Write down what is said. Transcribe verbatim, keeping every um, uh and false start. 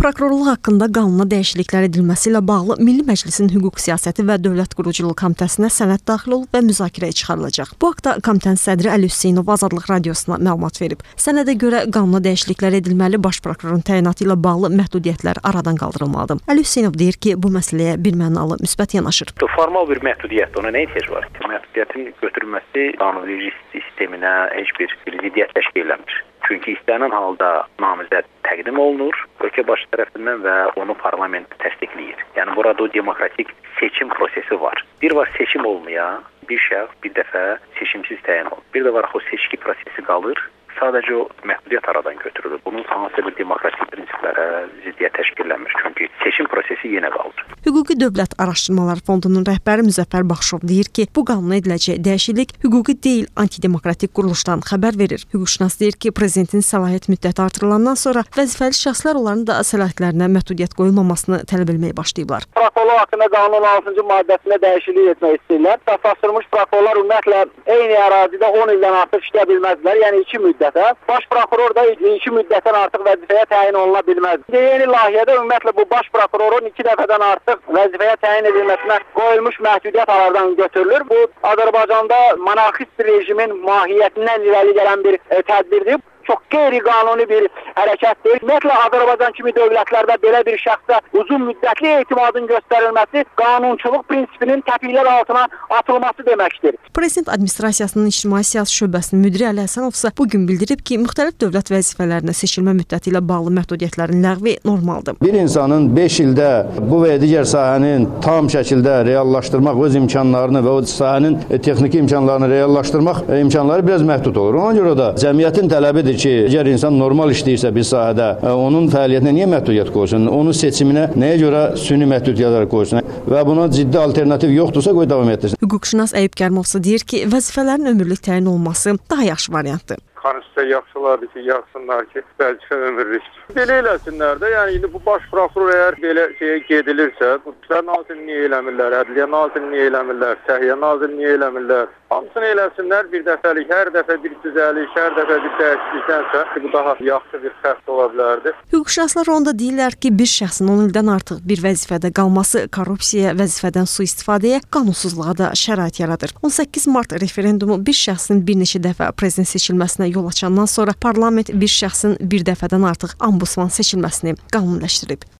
Prokurorluq haqqında qanuna dəyişikliklər edilməsi ilə bağlı Milli Məclisin Hüquq Siyasəti və Dövlət Quruculuq Komitəsinə sənəd daxil olub və müzakirəyə çıxarılacaq. Bu haqda komitənin sədri Əli Hüseynov Azadlıq Radiosuna məlumat verib. Sənədə görə qanuna dəyişikliklər edilməli, baş prokurorun təyinatı ilə bağlı məhdudiyyətlər aradan qaldırılmalıdır. Əli Hüseynov deyir ki, bu məsələyə birmənalı müsbət yanaşır. Formal bir məhdudiyyət, ona nə ehtiyac var? Məhdudiyyətin götürülməsi qanuni sisteminə heç bir ziddiyyət təşkil eləmir. Çünki istənilən halda namizəd təqdim olunur, ölkə başı tərəfindən və onu parlament təsdiqləyir. Yəni burada o demokratik seçim prosesi var. Bir var seçim olmayan, bir şəxs bir dəfə seçimsiz təyin olur. Bir də var o seçki prosesi qalır. Sadəcə o məhdudiyyət aradan götürülür. Bunun hansı bir demokratik prinsiplərə ziddiyyət təşkillənmir. Çünki seçim prosesi yenə qalır. Hüquqi Dövlət Araşdırmaları Fondunun rəhbəri Müzəffər Baxşov deyir ki, bu qanuna ediləcək dəyişiklik hüquqi deyil, antidemokratik quruluşdan xəbər verir. Hüquqşünas deyir ki, prezidentin səlahiyyət müddəti artırılandan sonra vəzifəli şəxslər onların da səlahiyyətlərinə məhdudiyyət qoyulmamasını tələb etməyə başlayıblar. Prokurorluq haqqında qanunun altıncı maddəsinə dəyişiklik etmək istəyirlər. Əsaslanmış prokurorlar ümumiyyətlə eyni ərazidə on ildən artıq işləyə bilməzlər, yəni iki müddət. Baş prokuror da iki müddətdən artıq vəzifəyə təyin oluna bilməz. Yeni layihədə ümumiyyətlə bu baş prokurorun iki dəfədən artıq vəzifəyə təyin edilməsinə qoyulmuş məhdudiyyət aradan götürülür. Bu Azərbaycanda monarxist rejimin mahiyyətindən irəli gələn bir e, tədbirdir. Çox qeyri-qanuni bir hərəkətdir. Ümumiyyətlə, Azərbaycan kimi dövlətlərdə belə bir şəxsə uzun müddətli etimadın göstərilməsi qanunçuluq prinsipinin təpiklər altına atılması deməkdir. Prezident Administrasiyasının İctimai Siyasi Şöbəsinin müdiri Əli Həsənov isə bugün bildirib ki, müxtəlif dövlət vəzifələrinə seçilmə müddəti ilə bağlı məhdudiyyətlərin ləğvi normaldır. Bir insanın beş ildə bu və digər sahənin tam şəkildə reallaşdırmaq öz imkanlarını və o sahənin texniki imkanlarını reallaşdırmaq imkanları biraz məhdud olur. Ona görə də cəmiyyətin tələbidir ki, əgər insan normal işləyirsə bir sahədə, onun fəaliyyətinə niyə məhdudiyyət qoysun? Onun seçiminə nəyə görə süni məhdudiyyətlər qoysun? Və buna ciddi alternativ yoxdursa, qoy davam etdirsin. Hüquqşünas Əyib Kərimovsa deyir ki, vəzifələrin ömürlük təyin olması daha yaxşı variantdır. Konstitusiya yaxşılardır ki, yaxsınlar ki, vəzifə ömürlük. Belə eləsinlər də, yəni indi bu baş prokuror əgər belə şeyə gedilirsə, bu İçişlər Nazirliyi niyə eləmirlər, Ədliyyə Nazirliyi niyə eləmirlər, Səhiyyə Nazirliyi niyə eləmirlər? Hamısını eləsinlər bir dəfəlik, hər dəfə bir düzəliş, hər dəfə bir dəyişiklikdənsə bu daha yaxşı bir xətt ola bilərdi. Hüquqşünaslar onda deyirlər ki, bir şəxsin on ildən artıq bir vəzifədə qalması korrupsiyaya, vəzifədən sui-istifadəyə, qanunsuzluğa da şərait yaradır. on səkkiz mart referendumu bir şəxsin bir neçə dəfə prezident seçilməsinə yol açandan sonra parlament bir şəxsin bir dəfədən artıq ombudsman seçilməsini qanuniləşdirib.